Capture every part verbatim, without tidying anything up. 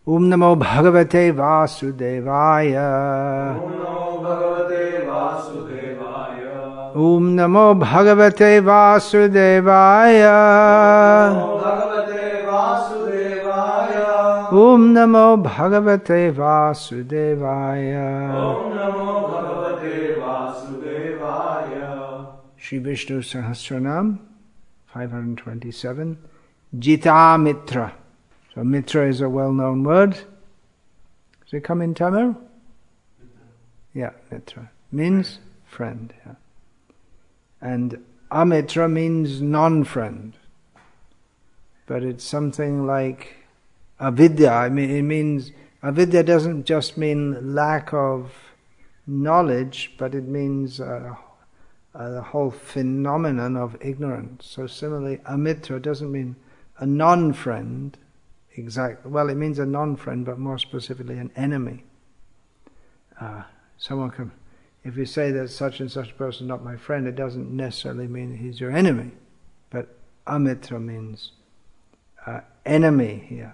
Om Namo Bhagavate Vasudevaya. Om Namo Bhagavate Vasudevaya. Om Namo Bhagavate Vasudevaya. Shri Vishnu Sahasranam, five hundred twenty-seven. Jita Mitra. So Mitra is a well-known word. Does it come in Tamil? Yeah, Mitra. Means friend. Yeah. And Amitra means non-friend. But it's something like avidya. I mean, it means, avidya doesn't just mean lack of knowledge, but it means uh, uh, the whole phenomenon of ignorance. So similarly, amitra doesn't mean a non-friend, exactly. Well, it means a non-friend, but more specifically an enemy. Uh, someone can, if you say that such and such person is not my friend, it doesn't necessarily mean he's your enemy. But amitra means uh, enemy here.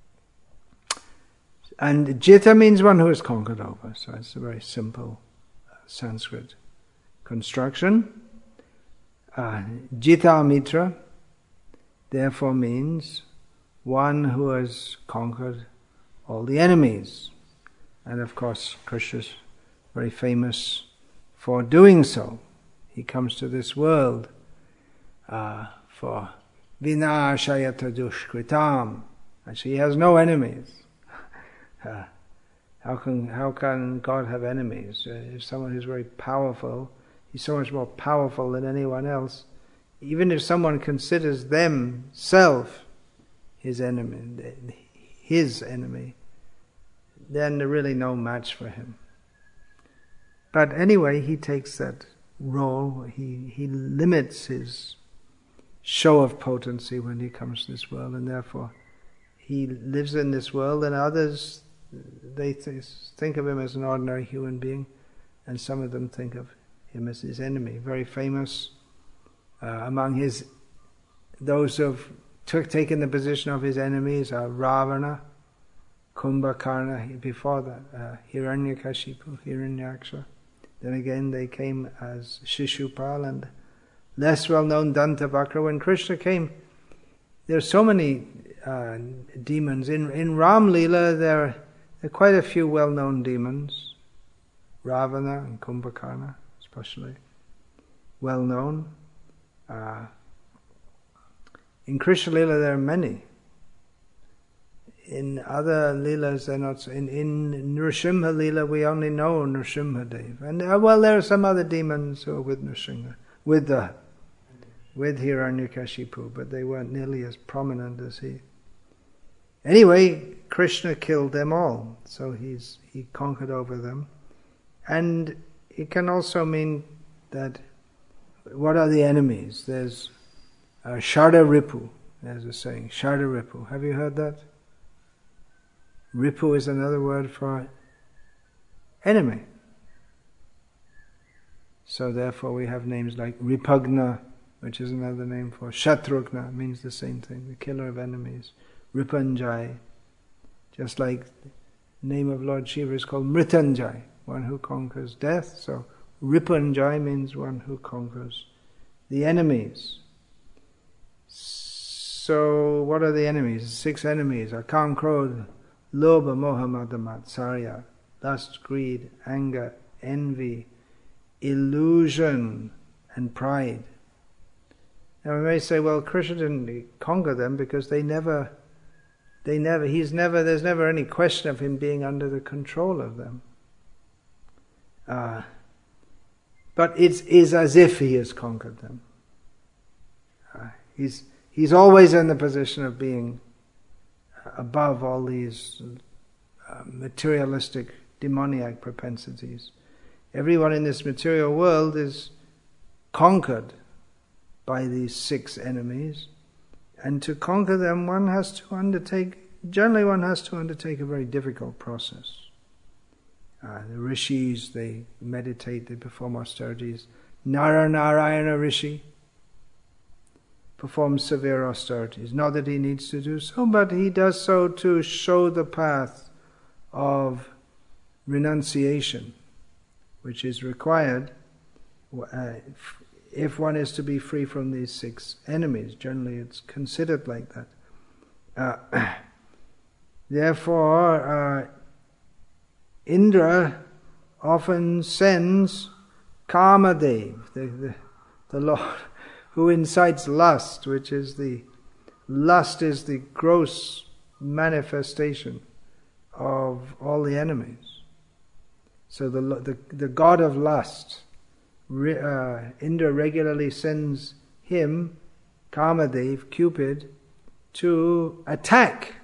And jita means one who is conquered over. So it's a very simple uh, Sanskrit construction. Uh, jita mitra therefore means one who has conquered all the enemies. And of course, Krishna's very famous for doing so. He comes to this world uh, for vinashayata dushkritam. Actually, he has no enemies. Uh, how can how can God have enemies? Uh, if someone is very powerful, he's so much more powerful than anyone else. Even if someone considers themselves his enemy, his enemy, then they're really no match for him. But anyway, he takes that role. He he limits his show of potency when he comes to this world, and therefore he lives in this world, and others, they th- think of him as an ordinary human being, and some of them think of him as his enemy. Very famous uh, among his those who have took, taken the position of his enemies are Ravana, Kumbhakarna, before that, uh, Hiranyakashipu, Hiranyaksha. Then again they came as Shishupal, and less well-known Dantavakra. When Krishna came, there are so many uh, demons. In in Ram Leela, there are, there are quite a few well-known demons. Ravana and Kumbhakarna, especially well-known. Uh, in Krishna Leela, there are many. In other Leelas, they're not. In in Nrsimha Leela, we only know Nrsimha Dev, and uh, well, there are some other demons who are with Nrsimha, with the with Hiranyakashipu, but they weren't nearly as prominent as he. Anyway, Krishna killed them all, so he's he conquered over them, and it can also mean that what are the enemies? There's uh, Sharda Ripu. There's a saying, Sharda Ripu. Have you heard that? Ripu is another word for enemy. So therefore we have names like Ripagna, which is another name for Shatrugna, means the same thing, the killer of enemies. Ripanjai, just like the name of Lord Shiva is called Mritanjai, one who conquers death. So Ripanjai means one who conquers the enemies. So what are the enemies? Six enemies: Akam, Krodh, Lobha, Moha, Mada, Matsarya, lust, greed, anger, envy, illusion, and pride. Now we may say, well, Krishna didn't conquer them because they never, they never, he's never, there's never any question of him being under the control of them. Uh, but it is as if he has conquered them. Uh, he's he's always in the position of being above all these uh, materialistic, demoniac propensities. Everyone in this material world is conquered by these six enemies, and to conquer them one has to undertake, generally one has to undertake a very difficult process. Uh, the rishis, they meditate, they perform austerities. Nara Narayana Rishi performs severe austerities. Not that he needs to do so, but he does so to show the path of renunciation, which is required uh, if one is to be free from these six enemies. Generally it's considered like that. Uh, therefore, uh, Indra often sends Kamadev, the, the, the Lord, who incites lust, which is the, lust is the gross manifestation of all the enemies. So the the, the god of lust, uh, Indra regularly sends him, Kamadev, Cupid, to attack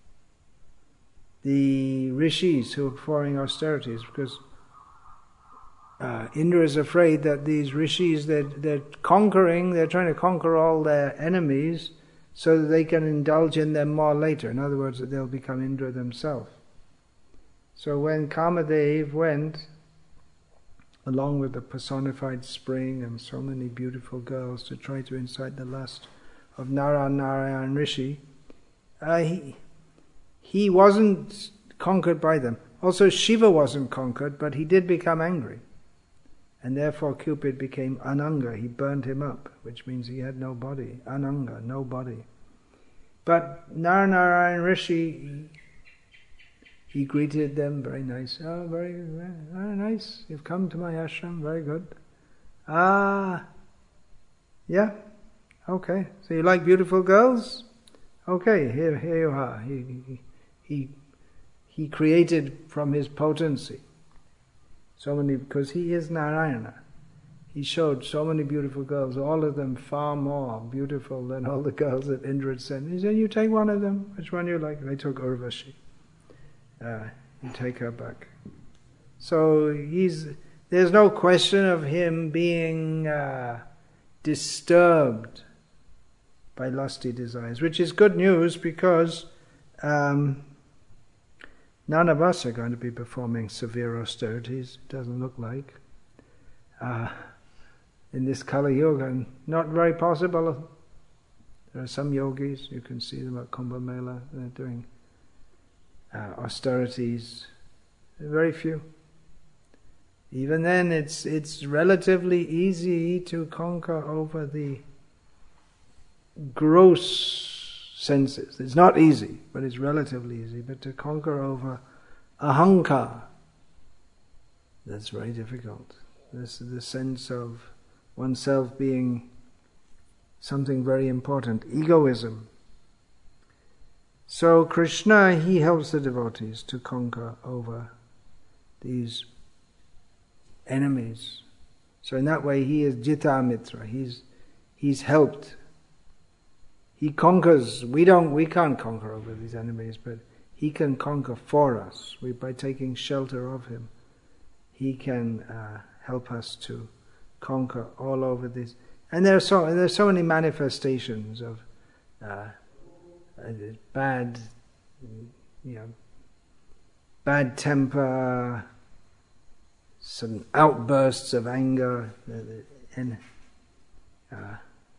the rishis who are performing austerities, because uh, Indra is afraid that these rishis, they're, they're conquering, they're trying to conquer all their enemies so that they can indulge in them more later. In other words, that they'll become Indra themselves. So when Kamadev went, along with the personified spring and so many beautiful girls, to try to incite the lust of Nara Narayan Rishi, uh, he, he wasn't conquered by them. Also Shiva wasn't conquered, but he did become angry. And therefore Cupid became Ananga, he burned him up, which means he had no body. Ananga, no body. But Nara Narayan Rishi, he greeted them very nice. Oh, very, very, very nice. You've come to my ashram, very good. Ah, yeah, okay. So you like beautiful girls? Okay, here, here you are. He, he, he created from his potency so many, because he is Narayana. He showed so many beautiful girls, all of them far more beautiful than all the girls that Indra had sent. He said, you take one of them, which one you like? They took Urvashi. Uh, you take her back. So he's, there's no question of him being uh, disturbed by lusty desires, which is good news, because um, none of us are going to be performing severe austerities. It doesn't look like. Uh, in this Kali Yuga, not very possible. There are some yogis, you can see them at Kumbh Mela, they're doing uh, austerities. Very few. Even then, it's it's relatively easy to conquer over the gross senses. It's not easy, but it's relatively easy. But to conquer over ahankar, that's very difficult. This is the sense of oneself being something very important, egoism. So Krishna, he helps the devotees to conquer over these enemies. So in that way, he is Jita Mitra. He's he's helped. He conquers. We don't. We can't conquer over these enemies, but he can conquer for us. We, by taking shelter of him, he can uh, help us to conquer all over this. And there are so there are so many manifestations of uh, bad, you know, bad temper, some outbursts of anger, and uh,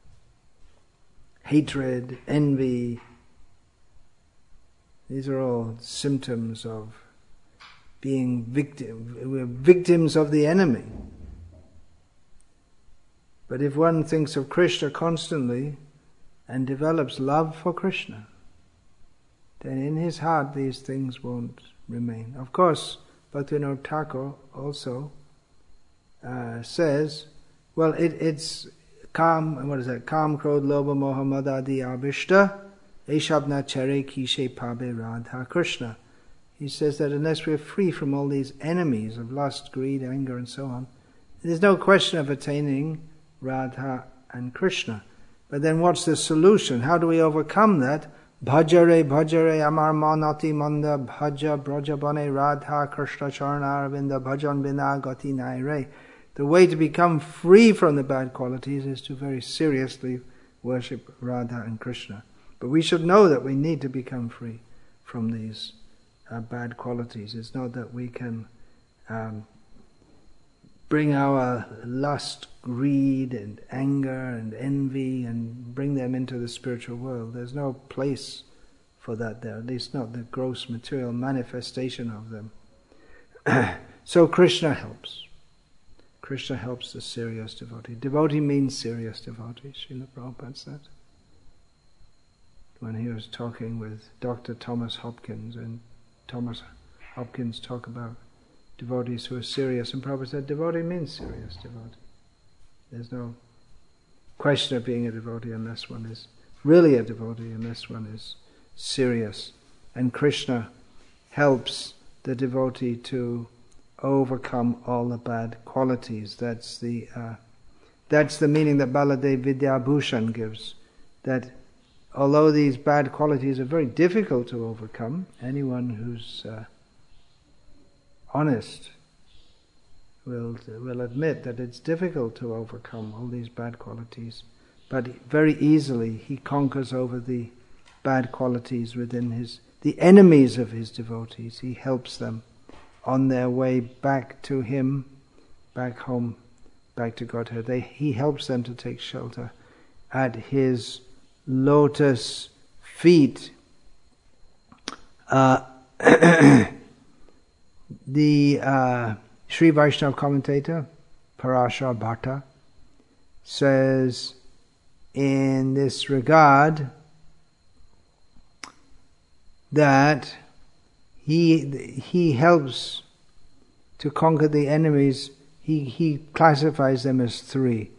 hatred, envy. These are all symptoms of being victim. We're victims of the enemy. But if one thinks of Krishna constantly and develops love for Krishna, then in his heart these things won't remain. Of course, Bhaktivinoda Thakur also uh, says, well, it, it's Kam, what is that? Kam, Krodh, Lobha, Moha, Mada, Adi, Abhishta, Eshabna, Chare, Kishe, Pabe, Radha, Krishna. He says that unless we're free from all these enemies of lust, greed, anger, and so on, there's no question of attaining Radha and Krishna. But then what's the solution? How do we overcome that? Bhajare, bhajare, amar manati manda, bhaja, brajabane, Radha, Krishna, charana, aravinda, bhajan, bina, gati, naire. The way to become free from the bad qualities is to very seriously worship Radha and Krishna. But we should know that we need to become free from these uh, bad qualities. It's not that we can um, bring our lust, greed, and anger, and envy, and bring them into the spiritual world. There's no place for that there, at least not the gross material manifestation of them. So Krishna helps. Krishna helps the serious devotee. Devotee means serious devotee, Srila Prabhupada said. When he was talking with Doctor Thomas Hopkins, and Thomas Hopkins talked about devotees who are serious, and Prabhupada said, devotee means serious devotee. There's no question of being a devotee unless one is really a devotee, unless one is serious. And Krishna helps the devotee to overcome all the bad qualities. That's the uh, that's the meaning that Baladev Vidyabhushan gives. That although these bad qualities are very difficult to overcome, anyone who's uh, honest will will admit that it's difficult to overcome all these bad qualities. But very easily he conquers over the bad qualities within his, the enemies of his devotees. He helps them on their way back to him, back home, back to Godhead. They, he helps them to take shelter at his lotus feet. Uh, the uh, Sri Vaishnava commentator, Parashar Bhatta, says in this regard that he he helps to conquer the enemies. He he classifies them as three: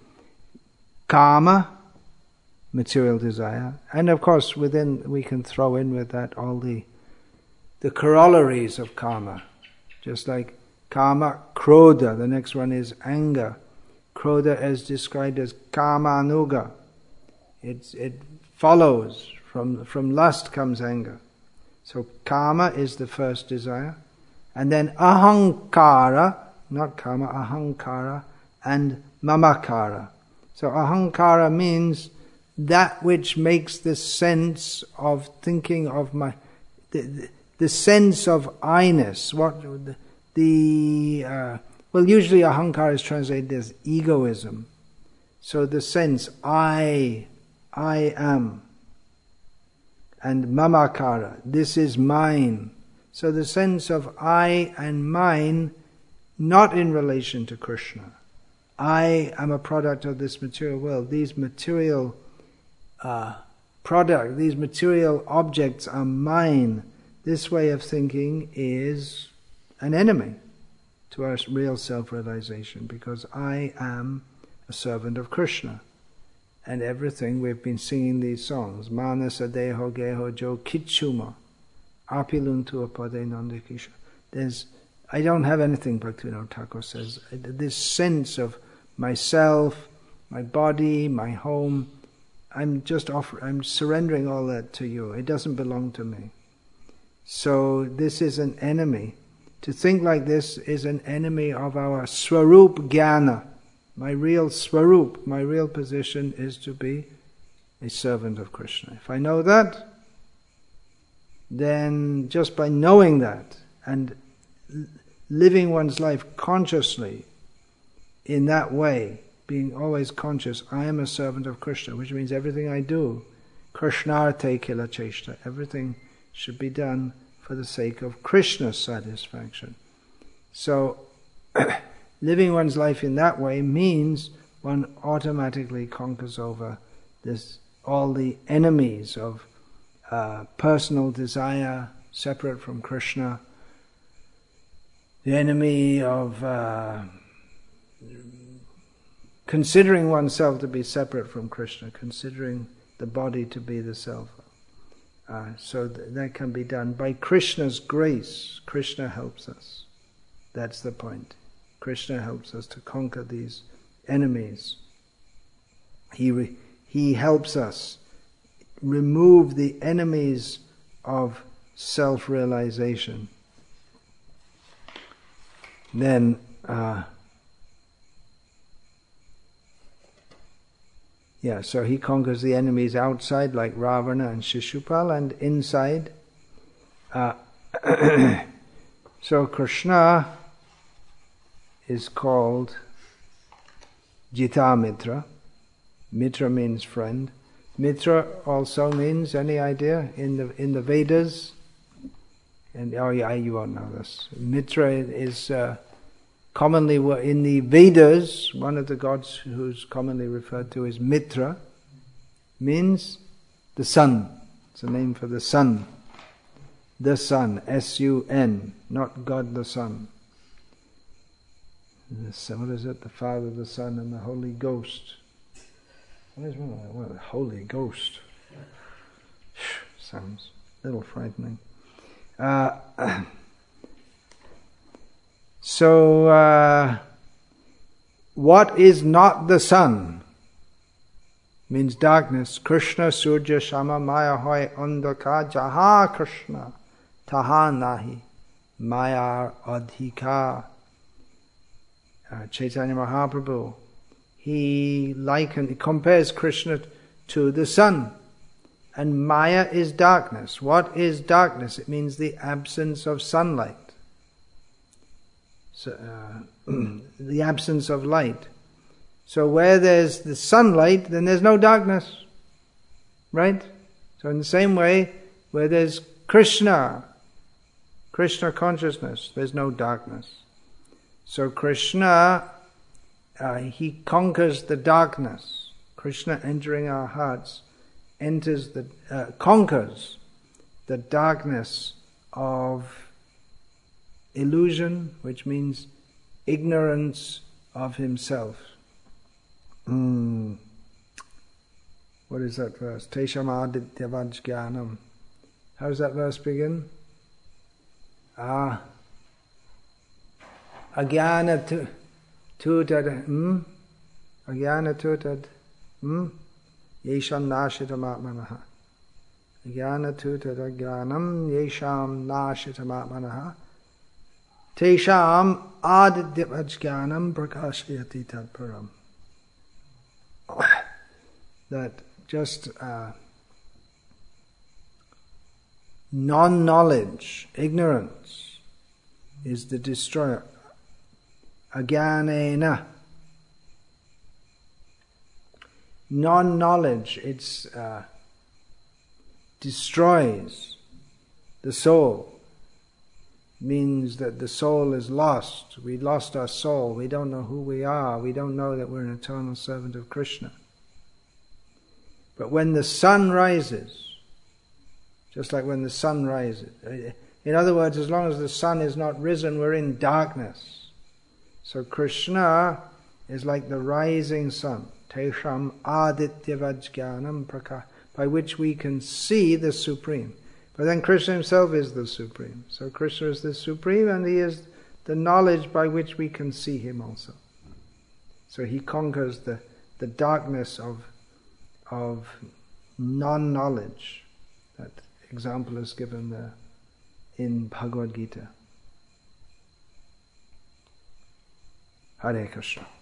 kama, material desire, and of course within we can throw in with that all the the corollaries of kama, just like kama, krodha. The next one is anger. Krodha is described as kama anuga. It's it follows from from lust comes anger. So kama is the first desire, and then ahankara, not kama, ahankara, and mamakara. So ahankara means that which makes the sense of thinking of my, the, the, the sense of I-ness. What the, the uh, well, usually ahankara is translated as egoism. So the sense I, I am. And mamakara, this is mine. So the sense of I and mine, not in relation to Krishna. I am a product of this material world. These material uh, product, these material objects are mine. This way of thinking is an enemy to our real self-realization, because I am a servant of Krishna. And everything, we've been singing these songs. Manasa deho geho jo kichuma. Apiluntu apade nandikisha. There's, I don't have anything, Bhaktivinoda Thakur says. This sense of myself, my body, my home, I'm just offer, I'm surrendering all that to you. It doesn't belong to me. So this is an enemy. To think like this is an enemy of our Swarup Jnana. My real Swarup, my real position is to be a servant of Krishna. If I know that, then just by knowing that and living one's life consciously in that way, being always conscious, I am a servant of Krishna, which means everything I do, Krishnarte kila cheshta, everything should be done for the sake of Krishna's satisfaction. So, living one's life in that way means one automatically conquers over this, all the enemies of uh, personal desire separate from Krishna, the enemy of uh, considering oneself to be separate from Krishna, considering the body to be the self. Uh, so th- that can be done by Krishna's grace. Krishna helps us. That's the point. Krishna helps us to conquer these enemies. He re- he helps us remove the enemies of self-realization. Then uh, yeah, so he conquers the enemies outside like Ravana and Shishupal, and inside. Uh, so Krishna is called Jita Mitra. Mitra means friend. Mitra also means, any idea, in the in the Vedas? And oh yeah, you won't know this. Mitra is uh, commonly in the Vedas. One of the gods who's commonly referred to as Mitra means the sun. It's a name for the sun. The sun, S U N, not God the Son. So what is it? The Father, the Son, and the Holy Ghost. What is one of that? Well, the Holy Ghost. Sounds a little frightening. Uh, so, uh, what is not the sun? Means darkness. Krishna, Surya, Shama, Maya, Hoy, Andhaka, Jaha Krishna, Taha Nahi, Maya, Adhika. Uh, Chaitanya Mahaprabhu, he likened, he compares Krishna to the sun. And Maya is darkness. What is darkness? It means the absence of sunlight. So, uh, the absence of light. So where there's the sunlight, then there's no darkness. Right? So in the same way, where there's Krishna, Krishna consciousness, there's no darkness. So Krishna, uh, he conquers the darkness. Krishna entering our hearts enters the uh, conquers the darkness of illusion, which means ignorance of himself. Mm. What is that verse? Tesham adityavad jnanam. How does that verse begin? Ah. Agyana tu tutad hmm? Agyana tutad hmm? Yesham nashitam atmanaha. Agyana tutad agyanam yesham nashitam atmanaha. Tesham adidyavajnanam prakashayati tadparam. That just uh, non-knowledge, ignorance, is the destroyer. Agyanena. Non-knowledge, it's uh, destroys the soul. Means that the soul is lost. We lost our soul. We don't know who we are. We don't know that we're an eternal servant of Krishna. But when the sun rises, just like when the sun rises, in other words, as long as the sun is not risen, we're in darkness. So Krishna is like the rising sun, Tesham adityavajnanam prakasha, by which we can see the Supreme. But then Krishna himself is the Supreme. So Krishna is the Supreme and he is the knowledge by which we can see him also. So he conquers the, the darkness of, of non-knowledge. That example is given there in Bhagavad Gita. Hare Krishna.